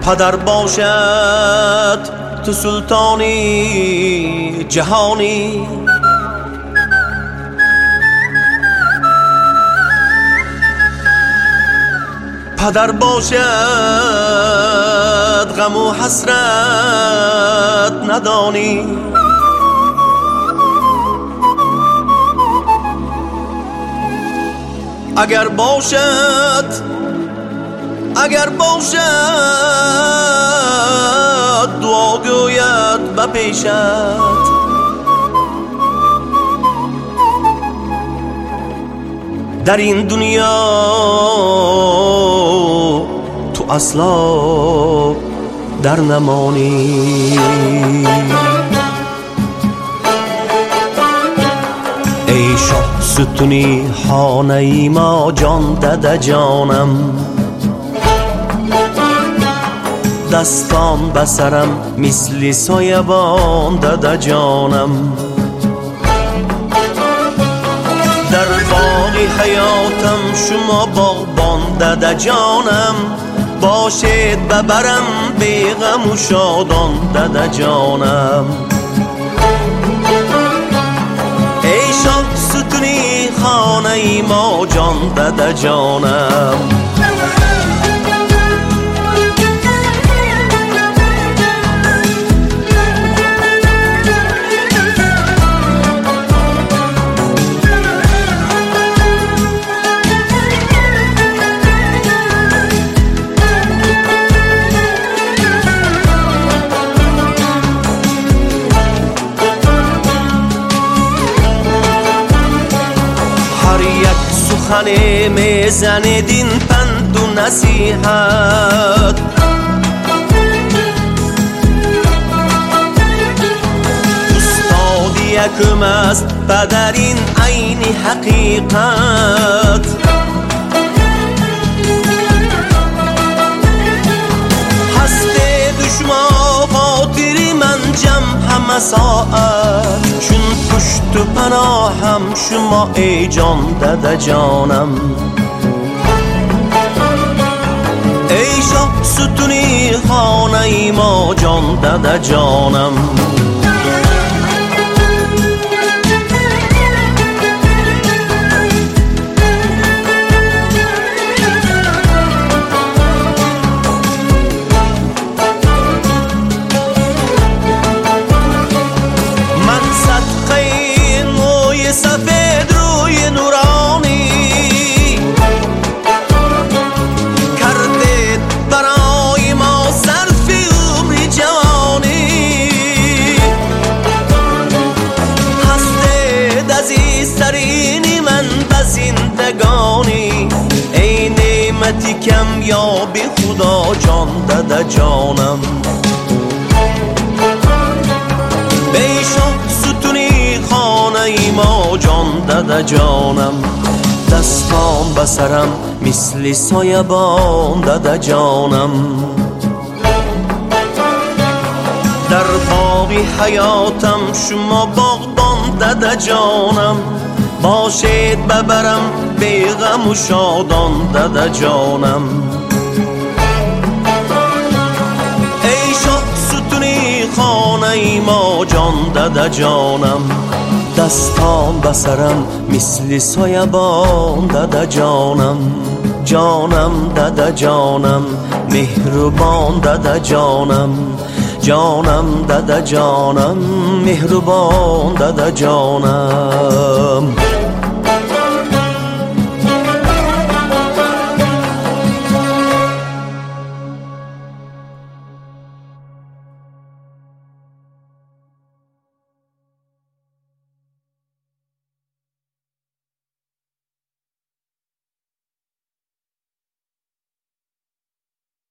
پدر باشد تو سلطانی جهانی، پدر باشد غم و حسرت ندانی. اگر باشد دعا گوید بپیشد، در این دنیا تو اصلا در نمانی. ای شاه ستونی خانه ما جان داده جانم، دستان بسرم مثل سایبان داده جانم. در باغ حیاتم شما باغبان داده جانم، باشید ببرم بی غم و شادان داده جانم. ای شاه ستونی خانه ما جان داده جانم. سخن میزندین پند و نصیحت، استادی یکم است در این عین حقیقت. هست دشمن خاطری من جمع همه ساعت، چون پشت و پناهم شما ای جان داده جانم. ای شاه ستونی خانه ما جان داده جانم. سفید روی نورانی کردید برای ما صرف عمر جوانی، هستید عزیزترین من به زندگانی. ای نعمتی کمیابی خدا جان داده جانم. ای شاه ستونی خانه ما جان داده جانم، دستان بسرم مثل سایبان داده جانم. در باغ حیاتم شما باغبان داده جانم، باشید ببرم بی غم و شادان داده جانم. ای شاه ستونی خانه ما جان داده جانم، دستان بسرم مثل سایبان داده جانم. جانم داده جانم مهربان داده جانم، جانم داده جانم مهربان داده جانم.